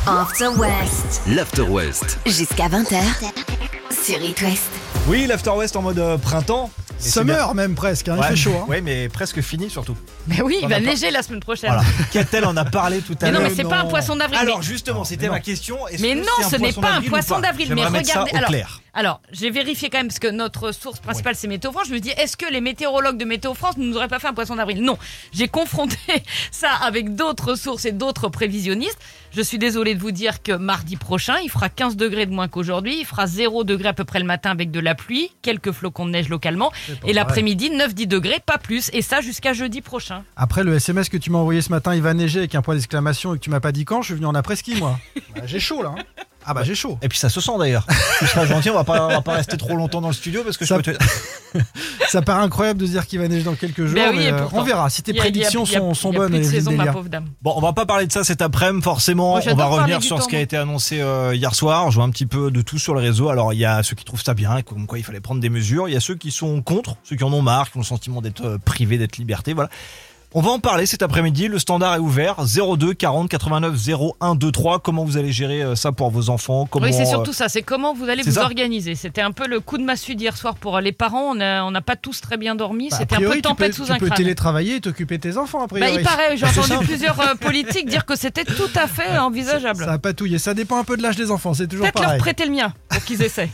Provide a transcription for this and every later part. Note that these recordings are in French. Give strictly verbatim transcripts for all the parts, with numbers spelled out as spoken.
After West. L'After West. Jusqu'à vingt heures sur It West. Oui, l'After West en mode euh, printemps. Mais Summer même presque, hein, ouais, il fait chaud. Hein. Oui, mais presque fini surtout. Mais oui, il On va a pas- neiger la semaine prochaine. Voilà. Qu'a-t-elle en a parlé tout à Mais non, l'heure mais c'est pas un poisson d'avril. Alors mais... justement, c'était mais ma non. question. Est-ce Mais que non, c'est un ce n'est poisson pas un d'avril ou poisson pas d'avril. Mais J'aimerais mettre regardez, ça au alors, clair. alors, j'ai vérifié quand même parce que notre source principale c'est Météo France. Je me dis, est-ce que les météorologues de Météo France ne nous auraient pas fait un poisson d'avril? Non, j'ai confronté ça avec d'autres sources et d'autres prévisionnistes. Je suis désolée de vous dire que mardi prochain, il fera quinze degrés de moins qu'aujourd'hui. Il fera zéro degré à peu près le matin avec de la pluie, quelques flocons de neige localement. Et l'après-midi, neuf dix degrés, pas plus. Et ça jusqu'à jeudi prochain. Après le S M S que tu m'as envoyé ce matin, il va neiger avec un point d'exclamation et que tu m'as pas dit quand, je suis venu en après-ski moi. Bah, j'ai chaud là. Hein. Ah bah j'ai chaud. Et puis ça se sent d'ailleurs. Tu seras gentil, on va pas, on va pas rester trop longtemps dans le studio parce que Ça- je peux te... Ça paraît incroyable de se dire qu'il va neiger dans quelques jours, Ben oui, mais et euh, pourtant, on verra si tes Il y a- il y a- prédictions il y a- sont, sont il y a bonnes. plus de et saison, le ma délire. pauvre dame. Bon, on va pas parler de ça cet après-midi forcément. Moi, On j'adore va parler revenir du sur temps, ce qui a moi. été annoncé euh, hier soir. Je vois un petit peu de tout sur les réseaux. Alors il y a ceux qui trouvent ça bien, comme quoi il fallait prendre des mesures. Il y a ceux qui sont contre, ceux qui en ont marre, qui ont le sentiment d'être euh, privés, d'être liberté. Voilà. On va en parler cet après-midi. Le standard est ouvert. zéro deux quarante quatre-vingt-neuf zéro un deux trois. Comment vous allez gérer euh, ça pour vos enfants? Comment, Oui, c'est euh, surtout ça. C'est comment vous allez c'est vous ça. organiser. C'était un peu le coup de massue d'hier soir pour les parents. On a- on n'a pas tous très bien dormi. Bah, a C'était un priori, peu tempête tu peux, sous tu un peux crâne. télétravailler et t'occuper de tes enfants a Bah, priori. il paraît, j'ai C'est entendu simple. plusieurs euh, politiques dire que c'était tout à fait envisageable. Ça a patouillé, ça dépend un peu de l'âge des enfants, c'est toujours Peut-être leur pareil. prêter le mien pour qu'ils essaient.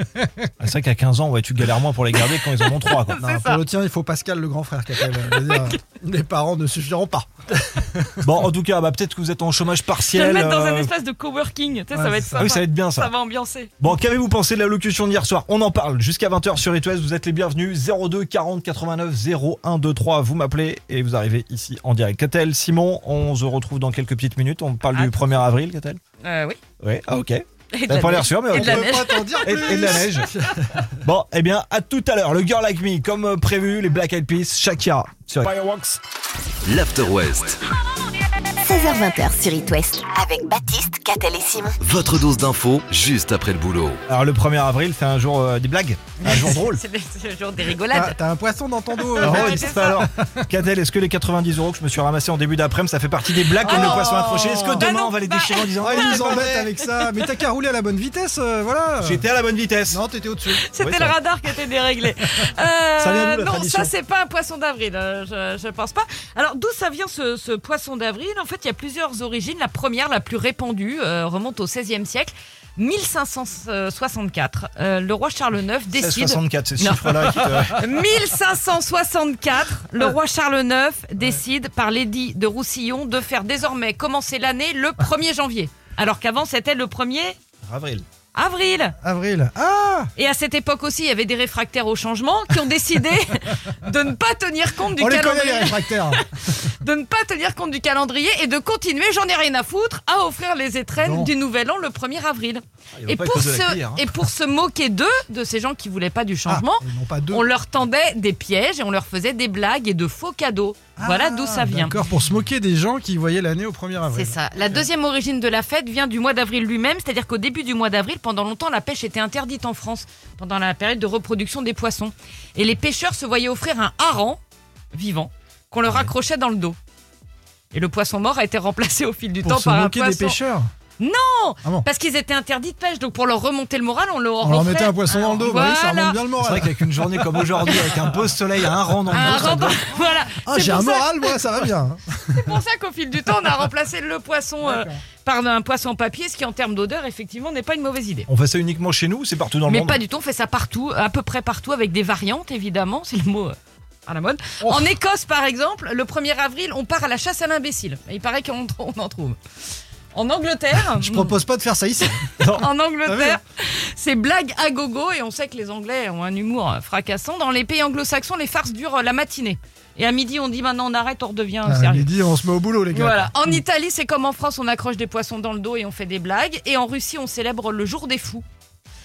C'est vrai qu'à quinze ans, ouais, tu galères moins pour les garder quand ils en ont trois. Quoi. Non, c'est pour ça. le tien, il faut Pascal, le grand frère, qu'appelle. Je veux dire, les parents ne suffiront pas. Bon, en tout cas, bah, peut-être que vous êtes en chômage Je vais partiel. le mettre dans euh, un espace de coworking. Tu sais, ouais, ça va c'est être ça. sympa. Ah oui, ça va être bien ça. Ça va ambiancer. Bon, qu'avez-vous pensé de la locution d'hier soir? On en parle jusqu'à vingt heures sur It West. Vous êtes les bienvenus. zéro deux quarante quatre-vingt-neuf zéro un deux trois. Vous m'appelez et vous arrivez ici en direct. Qu'a-t-elle, Simon? On se retrouve dans quelques petites minutes. On parle du Attends. premier avril, qu'a-t-elle? Euh, oui. Oui, ah ok. Et de T'as la pas l'air neige. sûr, mais Et ok. de la On peut neige. pas t'en dire Et, plus. et de la neige. Bon, eh bien, à tout à l'heure. Le Girl Like Me, comme euh, prévu, les Black Eyed Peas, Shakira sur Fireworks. L'After West. seize heures vingt sur It West. Avec Baptiste, Catel et Simon. Votre dose d'infos juste après le boulot. Alors, le premier avril, c'est un jour euh, des blagues, un jour drôle. C'est le- c'est le jour des T'as rigolades. t'as un poisson dans ton dos. Alors, euh, oui, c'est c'est ça. alors. Qu'a-t-elle, est-ce que les quatre-vingt-dix euros que je me suis ramassé en début d'après-midi, ça fait partie des blagues comme Oh. le poisson accroché? Est-ce que Bah demain non, on va les bah- déchirer en disant Ah, oh, ils nous c'est pas embêtent vrai. avec ça. Mais t'as qu'à rouler à la bonne vitesse, euh, voilà. J'étais à la bonne vitesse. Non, t'étais au-dessus. C'était Oui, le ça. radar qui était déréglé. Euh, Ça vient d'où, la non, tradition ça c'est pas un poisson d'avril, euh, je, je pense pas. Alors d'où ça vient ce, ce poisson d'avril? En fait, il y a plusieurs origines. La première, la plus répandue, euh, remonte au seizième siècle. mille cinq cent soixante-quatre, euh, le roi Charles neuf décide. soixante-quatre, c'est ce Non. chiffre-là qui te... mille cinq cent soixante-quatre, le roi Charles neuf décide par l'édit de Roussillon de faire désormais commencer l'année le premier janvier. Alors qu'avant c'était le premier Avril. avril. Avril. Ah. Et à cette époque aussi, il y avait des réfractaires au changement qui ont décidé de ne pas tenir compte du On les connaît les calendrier, réfractaires. de ne pas tenir compte du calendrier et de continuer, j'en ai rien à foutre, à offrir les étrennes Non. du Nouvel An le premier avril. Il va Et pas pour, cause de la se, cuillère, hein. et pour se moquer d'eux, de ces gens qui voulaient pas du changement, Ah, ils n'ont pas deux. on leur tendait des pièges et on leur faisait des blagues et de faux cadeaux. Voilà Ah, d'où ça vient. D'accord, pour se moquer des gens qui voyaient l'année au premier avril. C'est ça. La deuxième origine de la fête vient du mois d'avril lui-même, c'est-à-dire qu'au début du mois d'avril, pendant longtemps, la pêche était interdite en France, pendant la période de reproduction des poissons. Et les pêcheurs se voyaient offrir un hareng vivant qu'on leur accrochait dans le dos. Et le poisson mort a été remplacé au fil du Pour temps se par un moquer des poisson. pêcheurs. Non, Ah bon. parce qu'ils étaient interdits de pêche, donc pour leur remonter le moral, on leur On leur offrait mettait un poisson dans le dos, bah oui, ça Voilà. remonte bien le C'est vrai moral. qu'avec une journée comme aujourd'hui, avec un beau soleil à un rang dans le un dos, ça hareng, doit- voilà. Ah, C'est j'ai pour un ça- moral, moi, ça va bien. C'est pour ça qu'au fil du temps, on a remplacé le poisson euh, D'accord. par un poisson papier, ce qui en termes d'odeur, effectivement, n'est pas une mauvaise idée. On fait ça uniquement chez nous ou c'est partout dans le Mais monde? pas du tout, on fait ça partout, à peu près partout, avec des variantes, évidemment, c'est le mot euh, à la mode. Oh. En Écosse, par exemple, le premier avril, on part à la chasse à l'imbécile. Et il paraît qu'on on en trouve. En Angleterre, Je propose pas de faire ça ici. en Angleterre, hein. c'est blague à gogo, et on sait que les Anglais ont un humour euh, fracassant. Dans les pays anglo-saxons, les farces durent euh, la matinée. Et à midi, on dit maintenant on arrête, on redevient euh, À sérieux. midi, on se met au boulot, les gars. Voilà. En Italie, c'est comme en France, on accroche des poissons dans le dos et on fait des blagues. Et en Russie, on célèbre le jour des fous.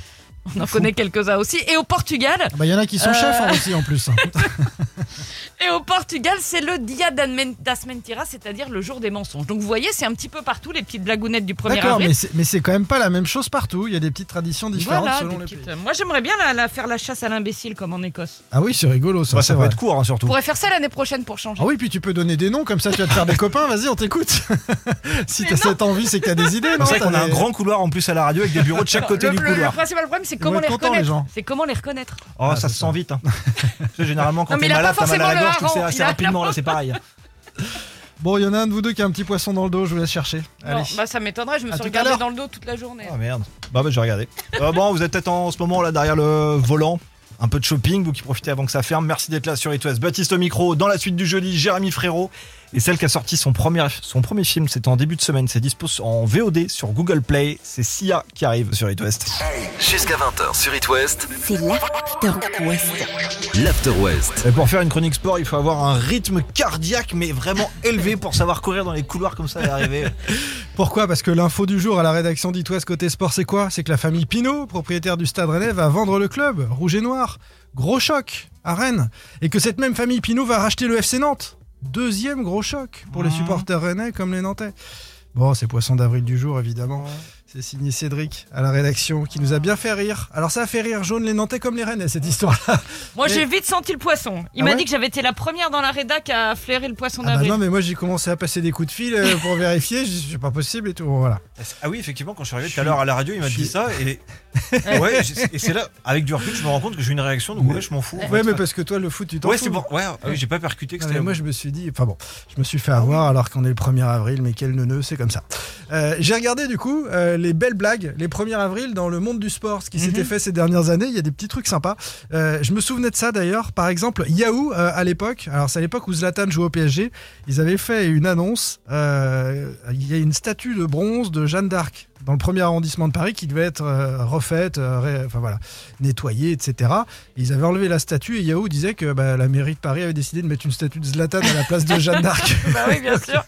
On en connaît quelques-uns aussi. Et au Portugal, Il bah, y en a qui sont Euh. chefs en Russie en plus. et au Portugal, c'est le Dia das Mentiras, c'est-à-dire le jour des mensonges. Donc vous voyez, c'est un petit peu partout les petites blagounettes du premier D'accord, avril. mais c'est, mais c'est quand même pas la même chose partout. Il y a des petites traditions différentes Voilà, selon des les petites- pays. Moi j'aimerais bien la, la- faire la chasse à l'imbécile comme en Écosse. Ah oui, c'est rigolo ça. Bah, c'est ça peut vrai. être court hein, surtout. On pourrait faire ça l'année prochaine pour changer. Ah oui, puis tu peux donner des noms comme ça, tu vas te faire des copains. Vas-y, on t'écoute. Si Mais t'as non. cette envie, c'est que t'as des idées. non C'est vrai qu'on T'as a un des- grand couloir en plus à la radio avec des bureaux de chaque côté le, du le- le couloir. principal problème, c'est Ils comment vont les être contents, les reconnaître. gens. C'est comment les reconnaître. Oh, Ah, ça c'est se ça. sent vite. Hein. Tu sais, généralement, quand Non, mais t'es il a malade, pas t'as mal à la forcément gorge, le tu sais hareng, assez il a- rapidement. Là, c'est pareil. Bon, il y en a un de vous deux qui a un petit poisson dans le dos, je vous laisse chercher. Non, Allez. bah ça m'étonnerait, je me À suis tout à regardé l'heure. dans le dos toute la journée. Oh merde. Bah, bah, je vais regarder. Euh, bon, vous êtes peut-être en ce moment là derrière le volant. Un peu de shopping, vous qui profitez avant que ça ferme. Merci d'être là sur It West. Baptiste au micro. Dans la suite du jeudi, Jérémy Frérot. Et celle qui a sorti son premier, son premier film, c'était en début de semaine. C'est dispo en V O D sur Google Play. C'est Sia qui arrive sur It West. Jusqu'à vingt heures sur It West, C'est l'After West. l'After West. Et pour faire une chronique sport, il faut avoir un rythme cardiaque, mais vraiment élevé pour savoir courir dans les couloirs comme ça et arriver. Pourquoi ? Parce que l'info du jour à la rédaction d'It West côté sport, c'est quoi ? C'est que la famille Pinault, propriétaire du Stade Rennais, va vendre le club, rouge et noir. Gros choc à Rennes. Et que cette même famille Pinault va racheter le F C Nantes. Deuxième gros choc pour les supporters rennais comme les Nantais. Bon, c'est poisson d'avril du jour, évidemment. C'est signé Cédric à la rédaction qui nous a bien fait rire. Alors ça a fait rire jaune les Nantais comme les Rennais, cette histoire-là. Moi Mais- j'ai vite senti le poisson. Il Ah m'a ouais dit que j'avais été la première dans la rédac à flairer le poisson Ah bah d'avril. non, mais moi j'ai commencé à passer des coups de fil euh, pour vérifier. Je dis, c'est pas possible et tout. Voilà. Ah oui, effectivement, quand je suis arrivé Je tout à l'heure à la radio, il m'a je dit suis- ça. Et, ouais, et c'est là, avec du recul, je me rends compte que j'ai une réaction. Donc ouais, je m'en fous. en Ouais, fait. mais parce que toi, le foot, tu t'en Ouais, fous. c'est bon. Ouais, ah oui, j'ai pas percuté que Ah, c'était. mais moi je me suis dit, enfin bon, je me suis fait avoir alors qu'on est le premier avril, mais quel neuneu, c'est comme ça. Euh, j'ai regardé du coup euh, les belles blagues, les premiers avril dans le monde du sport, ce qui s'était Mhm. fait ces dernières années, il y a des petits trucs sympas. Euh, je me souvenais de ça d'ailleurs, par exemple, Yahoo euh, à l'époque, alors c'est à l'époque où Zlatan jouait au P S G, ils avaient fait une annonce, euh, il y a une statue de bronze de Jeanne d'Arc dans le premier arrondissement de Paris qui devait être euh, refaite, euh, ré- enfin voilà, nettoyée, et cetera. Et ils avaient enlevé la statue et Yahoo disait que bah, la mairie de Paris avait décidé de mettre une statue de Zlatan à la place de Jeanne d'Arc. Bah oui, bien sûr.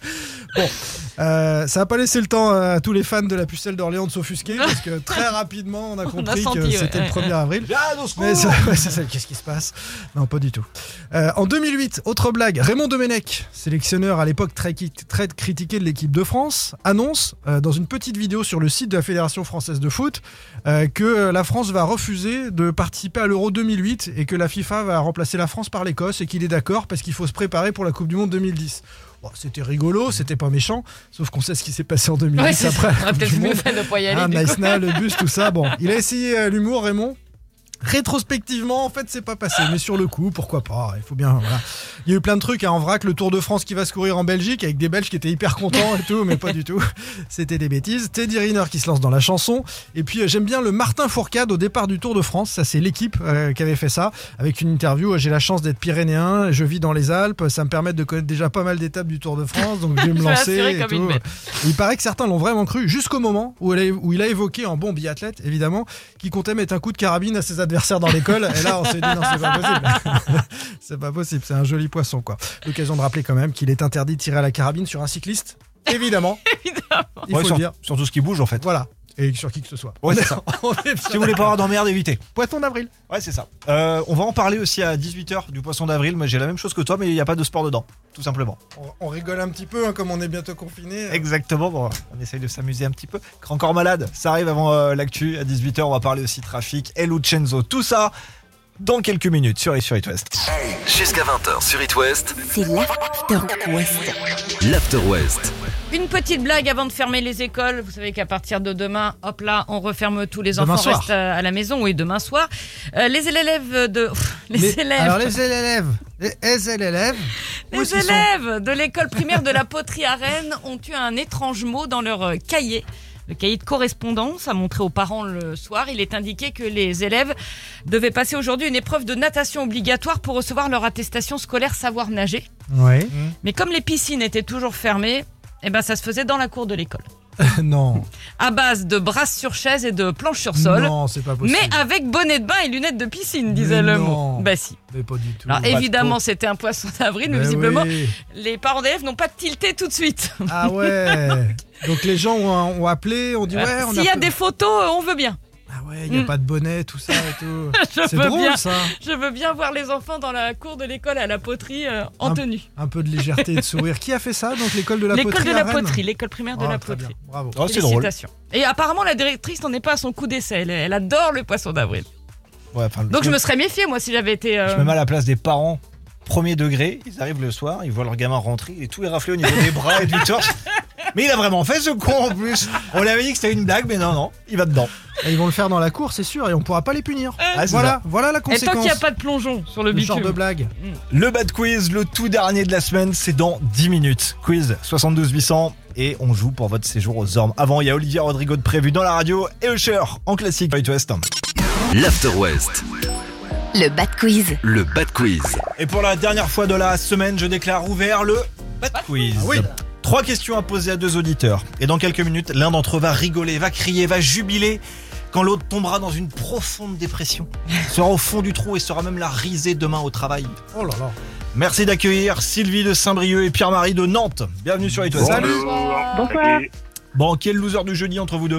Euh, ça n'a pas laissé le temps à tous les fans de la pucelle d'Orléans de s'offusquer parce que très rapidement on a compris senti, que ouais, c'était ouais, le premier avril. Jade, au secours. Mais ça- ouais, c'est ça, qu'est-ce qui se passe ? Non, pas du tout. Euh, en deux mille huit, autre blague, Raymond Domenech, sélectionneur à l'époque très, qui- très critiqué de l'équipe de France, annonce euh, dans une petite vidéo sur le site de la Fédération française de foot euh, que euh, la France va refuser de participer à l'Euro deux mille huit et que la FIFA va remplacer la France par l'Écosse et qu'il est d'accord parce qu'il faut se préparer pour la Coupe du Monde deux mille dix. Bon, c'était rigolo, c'était pas méchant, sauf qu'on sait ce qui s'est passé en deux mille huit Ouais, c'est après. ça. la On aurait Coupe peut-être du mieux Monde. fait de pas y aller. Ah, du coup. Naïsna, le bus, tout ça. Bon, il a essayé euh, l'humour, Raymond. Rétrospectivement, en fait, c'est pas passé, mais sur le coup, pourquoi pas. Il faut bien. Voilà. Il y a eu plein de trucs hein, en vrac. Le Tour de France qui va se courir en Belgique avec des Belges qui étaient hyper contents et tout, mais pas du tout. C'était des bêtises. Teddy Riner qui se lance dans la chanson. Et puis euh, j'aime bien le Martin Fourcade au départ du Tour de France. Ça, c'est l'équipe euh, qui avait fait ça avec une interview. J'ai la chance d'être pyrénéen. Je vis dans les Alpes. Ça me permet de connaître déjà pas mal d'étapes du Tour de France, donc je vais me Je vais lancer. assurer et comme tout. une bête. Et il paraît que certains l'ont vraiment cru jusqu'au moment où il, a, où il a évoqué en bon biathlète, évidemment, qui comptait mettre un coup de carabine à ses adversaires dans l'école. Et là, on s'est dit non, c'est pas possible. C'est pas possible, c'est un joli poisson, quoi. L'occasion de rappeler quand même qu'il est interdit de tirer à la carabine sur un cycliste. Évidemment. Évidemment. Il Ouais, faut sur, le dire. sur tout ce qui bouge en fait. Voilà. Et sur qui que ce soit. Ouais, c'est ça. On est bien Si vous voulez pas avoir d'emmerde, évitez. Poisson d'avril. Ouais, c'est ça. Euh, on va en parler aussi à dix-huit heures du poisson d'avril. Moi, j'ai la même chose que toi, mais il n'y a pas de sport dedans, tout simplement. On, on rigole un petit peu, hein, comme on est bientôt confiné. Exactement. Bon, on essaye de s'amuser un petit peu. Encore malade, ça arrive avant euh, l'actu. À dix-huit heures, on va parler aussi trafic, El Lucenzo, tout ça dans quelques minutes sur, sur It West. Jusqu'à vingt heures sur It West, C'est l'After West. l'After West. Une petite blague avant de fermer les écoles. Vous savez qu'à partir de demain, hop là, on referme tous les Demain enfants soir. restent à à la maison. Oui, demain soir. Euh, les élèves de les, Les- élèves, Alors les élèves, les, les élèves, où les est-ce qu'ils sont élèves de l'école primaire de la Poterie à Rennes ont eu un étrange mot dans leur euh, cahier. Le cahier de correspondance a montré aux parents le soir. Il est indiqué que les élèves devaient passer aujourd'hui une épreuve de natation obligatoire pour recevoir leur attestation scolaire savoir nager. Oui. Mais comme les piscines étaient toujours fermées, eh ben ça se faisait dans la cour de l'école. Non. À base de brasses sur chaise et de planches sur sol. Non, c'est pas possible. Mais avec bonnet de bain et lunettes de piscine, disait Mais le non. mot. Bah si. Mais pas du tout. Alors de évidemment, peau. c'était un poisson d'avril, mais Mais visiblement, oui. les parents d'élèves n'ont pas tilté tout de suite. Ah ouais. Donc les gens ont, ont appelé, ont dit ouais, on S'il y a peut- des photos, euh, on veut bien. Ah ouais, il n'y a Mm. pas de bonnet, tout ça et tout. Je C'est veux drôle bien. ça. Je veux bien voir les enfants dans la cour de l'école à la poterie euh, en Un- tenue. Un peu de légèreté et de sourire. Qui a fait ça donc l'école de la L'école poterie de à la Rennes poterie, l'école primaire de Ah, la très bien, poterie. bravo. Oh, c'est drôle. Félicitations. Et apparemment, la directrice n'en est pas à son coup d'essai. Elle, elle adore le poisson d'avril. Ouais, enfin, Donc je me serais méfiée, moi, si j'avais été. euh, Je me mets à la place des parents. Premier degré, ils arrivent le soir, ils voient leur gamin rentrer, il est tout éraflé au niveau des bras et du torse. Mais il a vraiment fait ce con en plus. On lui avait dit que c'était une blague, mais non, non, il va dedans. Et ils vont le faire dans la cour, c'est sûr, et on pourra pas les punir. Ah, c'est voilà, ça. voilà la Et tant conséquence. qu'il n'y a pas de plongeon sur le Le genre bitume. de blague. Le Bad Quiz, le tout dernier de la semaine, c'est dans dix minutes. Quiz soixante-douze huit cents et on joue pour votre séjour aux Ormes. Avant, il y a Olivier Rodrigo de prévu dans la radio et Usher en classique Right West. L'After West. Le Bad Quiz. Le Bad Quiz. Et pour la dernière fois de la semaine, je déclare ouvert le Bad Quiz. Ah oui. Trois questions à poser à deux auditeurs. Et dans quelques minutes, l'un d'entre eux va rigoler, va crier, va jubiler, quand l'autre tombera dans une profonde dépression. Sera au fond du trou et sera même la risée demain au travail. Oh là là. Merci d'accueillir Sylvie de Saint-Brieuc et Pierre-Marie de Nantes. Bienvenue sur Right West. Salut. Bonsoir. Bon, qui est le loser du jeudi entre vous deux?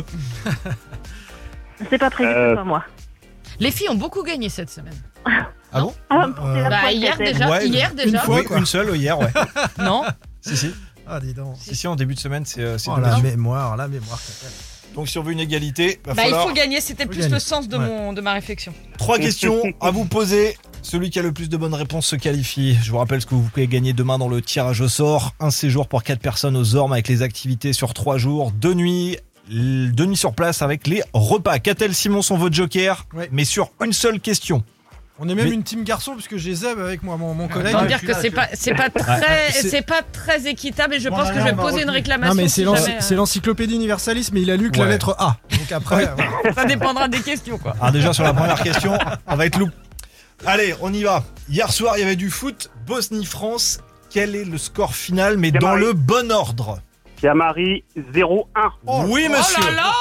C'est pas prévu Euh, que ce soit moi. Les filles ont beaucoup gagné cette semaine. Ah bon? Ah, Euh, c'est la Bah, fois hier qu'elle était- déjà. Ouais, hier une déjà. fois. Oui, quoi. une seule hier, ouais. Non. si, si. Ah, dis donc. Si, si, en début de semaine, c'est euh, c'est Oh, deux la questions. mémoire, la mémoire. Donc, si on veut une égalité, va Bah, il falloir faut gagner. C'était Faut plus gagner. le sens de, Ouais. mon, de ma réflexion. trois questions à vous poser. Celui qui a le plus de bonnes réponses se qualifie. Je vous rappelle ce que vous pouvez gagner demain dans le tirage au sort. Un séjour pour quatre personnes aux Ormes avec les activités sur trois jours, deux nuits. l- Deux nuits sur place avec les repas. Catel, Simon sont vos jokers, Ouais. mais sur une seule question. On est même Mais- une team garçon puisque j'ai Zeb avec moi, mon, mon collègue. Autant Ouais. dire que c'est pas, c'est pas très, C'est- c'est pas très équitable et je Bon, pense que allez, je vais on va poser une retenir. réclamation. Non mais si c'est l'ency- jamais, euh, c'est l'encyclopédie universaliste, mais il a lu que la Ouais. lettre A. Donc après, voilà. Ça dépendra des questions, quoi. Alors déjà sur la première question, on va être loup. Allez, on y va. Hier soir, il y avait du foot. Bosnie-France. Quel est le score final, mais dans Pierre-Marie. le bon ordre? Pierre-Marie zéro un. Oui, monsieur. Oh là là.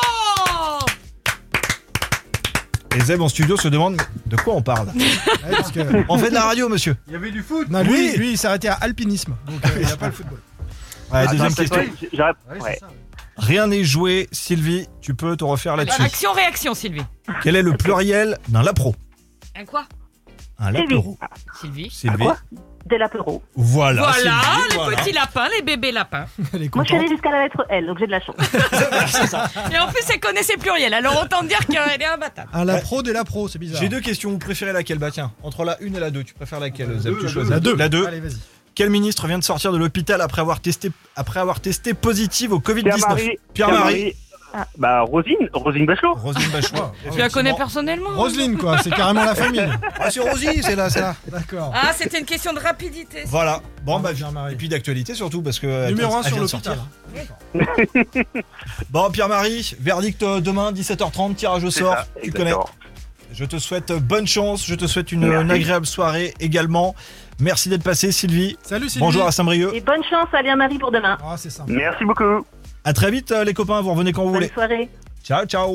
Et Zeb en studio se demande mais de quoi on parle. Ouais, parce que- On fait de la radio, monsieur. Il y avait du foot. Non, lui, Oui. lui il s'arrêtait à alpinisme. Donc euh, il n'y a pas le football. Ouais, Attends, deuxième c'est question. vrai, j'aurais- Ouais, ouais. c'est ça. Rien n'est joué. Sylvie, tu peux te refaire là-dessus. Action-réaction, Sylvie. Quel est le pluriel d'un lapro? Un quoi? Un Sylvie. lapero. Sylvie. Sylvie. quoi Des lapéros. Voilà. Voilà, Sylvie, les voilà. petits lapins, les bébés lapins. Elle est Moi, je suis contente. allée jusqu'à la lettre L, donc j'ai de la chance. Et en plus, elle connaît ses pluriels, alors autant dire qu'elle est imbattable. Un la pro de la pro, c'est bizarre. J'ai deux questions. Vous préférez laquelle? Bah tiens, entre la une et la deux, tu préfères laquelle, Zeb? Tu choisis. La deux. La deux. Allez, vas-y. Quel ministre vient de sortir de l'hôpital après avoir testé après avoir testé positive au Covid dix-neuf? Pierre-Marie. Pierre-Marie. Ah. Bah, Rosine, Rosine Bachelot. Roselyne Bachelot. Tu la connais personnellement? Roselyne, quoi, c'est carrément la famille. Ah, c'est Rosy, c'est là, c'est là. D'accord. Ah, c'était une question de rapidité. Voilà. Bon, bah, Pierre-Marie. et puis d'actualité surtout, parce que. elle Numéro vient- un elle sur vient de l'hôpital. sortir. Bon, Pierre-Marie, verdict euh, demain, dix-sept heures trente, tirage au C'est sort. ça, Tu exactement. connais. Je te souhaite bonne chance, je te souhaite une, Merci. une agréable soirée également. Merci d'être passé, Sylvie. Salut Sylvie. Bonjour à Saint-Brieuc. Et bonne chance à Léa-Marie pour demain. Ah, c'est sympa. Merci beaucoup. À très vite, euh, les copains. Vous revenez quand vous Bonne voulez. soirée. Ciao, ciao.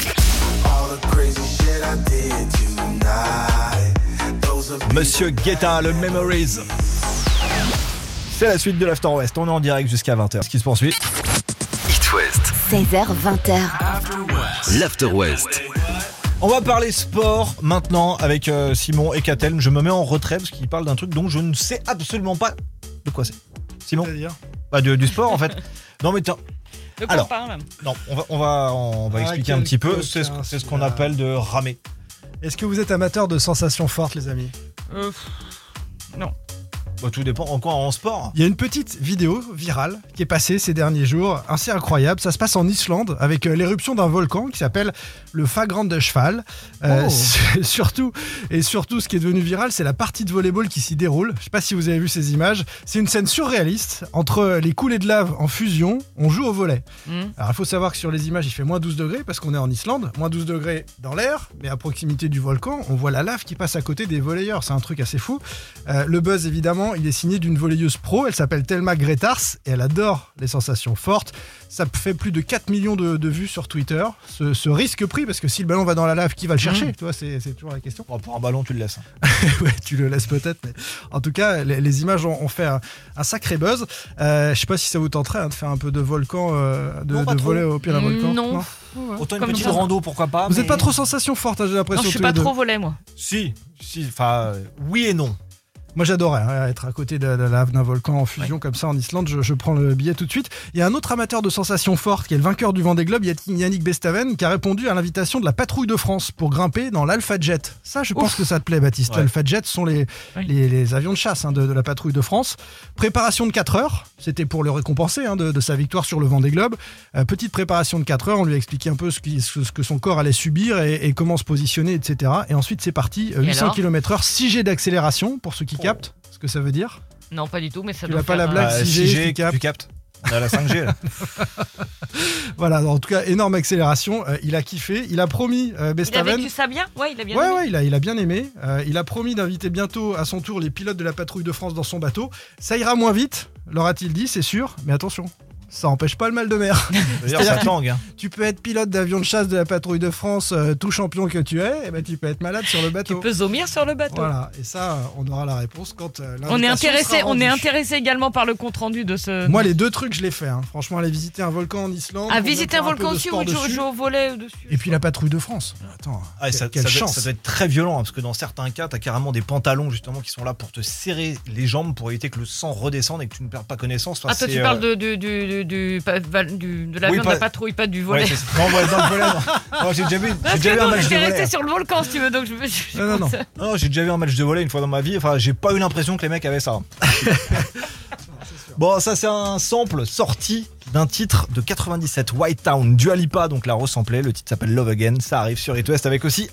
Monsieur Guetta, le Memories. C'est la suite de l'After West. On est en direct jusqu'à vingt heures. Ce qui se poursuit. It West. seize heures vingt heures. L'After West. On va parler sport maintenant avec euh, Simon et Catel. Je me mets en retrait parce qu'il parle d'un truc dont je ne sais absolument pas de quoi c'est. Simon? C'est-à-dire Bah, de- du sport en fait. Non mais tiens, De quoi Alors. on parle? non, on va, on va, on va Ah, expliquer un quel petit peu. coquin, C'est ce, c'est ce qu'on celui-là. appelle de ramer. Est-ce que vous êtes amateur de sensations fortes, les amis? Euh, Non. Bah, tout dépend en quoi en sport. Il y a une petite vidéo virale qui est passée ces derniers jours, assez incroyable. Ça se passe en Islande avec euh, l'éruption d'un volcan qui s'appelle le Fagrandeschval. Euh, Oh. c'est- surtout et surtout, ce qui est devenu viral, c'est la partie de volleyball qui s'y déroule. Je sais pas si vous avez vu ces images. C'est une scène surréaliste entre les coulées de lave en fusion. On joue au volley. Hmm. Alors il faut savoir que sur les images, il fait moins douze degrés parce qu'on est en Islande. Moins douze degrés dans l'air, mais à proximité du volcan, on voit la lave qui passe à côté des volleyeurs. C'est un truc assez fou. Euh, le buzz évidemment. volcan. Il est signé d'une volleyeuse pro. Elle s'appelle Thelma Gretars et elle adore les sensations fortes. Ça fait plus de quatre millions de, de vues sur Twitter. Ce, ce risque pris, parce que si le ballon va dans la lave, qui va le chercher Mmh. Tu vois, c'est, c'est toujours la question. Bon, pour un ballon, tu le laisses. Ouais, tu le laisses peut-être, mais en tout cas, les, les images ont, ont fait un, un sacré buzz. Euh, je sais pas si ça vous tenterait hein, de faire un peu de volcan, euh, de, Non, pas de trop. voler au pied d'un volcan. Non. Autant une Comme petite ça. rando, pourquoi pas. Vous mais- n'êtes pas trop sensation forte, hein, j'ai l'impression. Non, je suis tous pas les deux. trop volet, moi. Si, si, enfin, euh, oui et non. Moi j'adorais hein, être à côté de la lave d'un volcan en fusion comme ça en Islande, je, je prends le billet tout de suite. Il y a un autre amateur de sensations fortes qui est le vainqueur du Vendée Globe, Yannick Bestaven, qui a répondu à l'invitation de la patrouille de France pour grimper dans l'Alpha Jet. Ça je pense Ouf. que ça te plaît Baptiste, Ouais. l'Alpha Jet sont les, Oui. les, les avions de chasse hein, de, de la patrouille de France. Préparation de quatre heures, c'était pour le récompenser hein, de, de sa victoire sur le Vendée Globe. Euh, petite préparation de quatre heures, on lui a expliqué un peu ce, qui, ce, ce que son corps allait subir et, et comment se positionner, et cetera. Et ensuite c'est parti, euh, Et huit cents alors kilomètres heure, six G d'accélération pour ceux qui captent ce que ça veut dire. Non, pas du tout, mais ça Tu doit l'as pas faire, la blague, euh, Bah, six G, six G, tu captes. tu captes. On est à la cinq G là. Voilà, en tout cas, énorme accélération. Euh, il a kiffé. Il a promis, euh, Il a Bestaven. vécu ça bien. Ouais, il a bien. Ouais, aimé. ouais, il a, il a bien aimé. Euh, il a promis d'inviter bientôt à son tour les pilotes de la patrouille de France dans son bateau. Ça ira moins vite, leur a-t-il dit, c'est sûr. Mais attention, ça empêche pas le mal de mer. D'ailleurs, ça tangue. Hein. Tu peux être pilote d'avion de chasse de la patrouille de France, euh, tout champion que tu es, et ben tu peux être malade sur le Tu bateau. peux zomir sur le bateau. Voilà, et ça, euh, on aura la réponse quand euh, On est l'invitation intéressé, sera on est rendue. intéressé également par le compte rendu de ce. Moi, les deux trucs, je l'ai fait. Hein. Franchement, aller visiter un volcan en Islande. à pour visiter faire un peu volcan de aussi sport ou jouer dessus. jouer au volet dessus. Et puis la patrouille de France. Attends, Ah, et ça, quelle ça doit, chance. ça doit être très violent hein, parce que dans certains cas, t'as carrément des pantalons justement qui sont là pour te serrer les jambes pour éviter que le sang redescende et que tu ne perdes pas connaissance. Enfin, Ah, toi, c'est, tu euh, parles de, du, du, du, du, pa- val- du- de l'avion Oui, de la pas- patrouille, pas du Ouais, volet. c'est ça. Non, ouais, dans le volet, non. Non, j'ai déjà vu, j'ai Parce déjà que vu un non, match de j'étais resté volet. sur le volcan, si tu veux, donc je me suis. Non, non, non. Non, j'ai déjà vu un match de volet une fois dans ma vie. Enfin, j'ai pas eu l'impression que les mecs avaient ça. Bon, ça c'est un sample sorti d'un titre de quatre-vingt-dix-sept, White Town, Dua Lipa, donc la resamplée. Le titre s'appelle Love Again. Ça arrive sur It West avec aussi